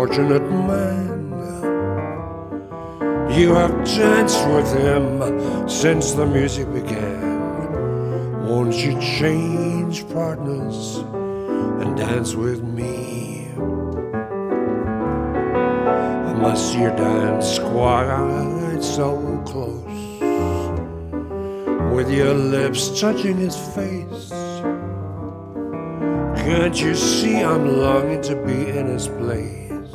unfortunate man. You have danced with him since the music began. Won't you change partners and dance with me? I must see you dance quite so close, with your lips touching his face. Can't you see I'm longing to be in his place?